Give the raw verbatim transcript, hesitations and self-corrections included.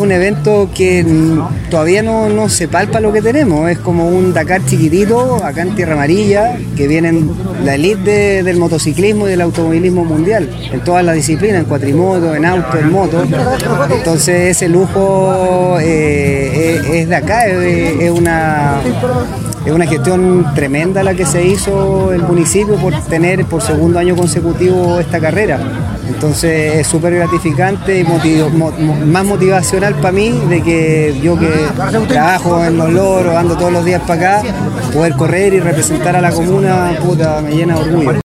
un evento que todavía no, no se palpa lo que tenemos, es como un Dakar chiquitito, acá en Tierra Amarilla, que vienen la elite de, del motociclismo y del automovilismo mundial, en todas las disciplinas, en cuatrimoto, en auto, en moto. Entonces ese lujo eh, es, es de acá, es, es una... Es una gestión tremenda la que se hizo el municipio por tener por segundo año consecutivo esta carrera. Entonces es súper gratificante y motiv- mo- más motivacional para mí de que yo que trabajo en Los Loros, ando todos los días para acá, poder correr y representar a la comuna, puta, me llena de orgullo.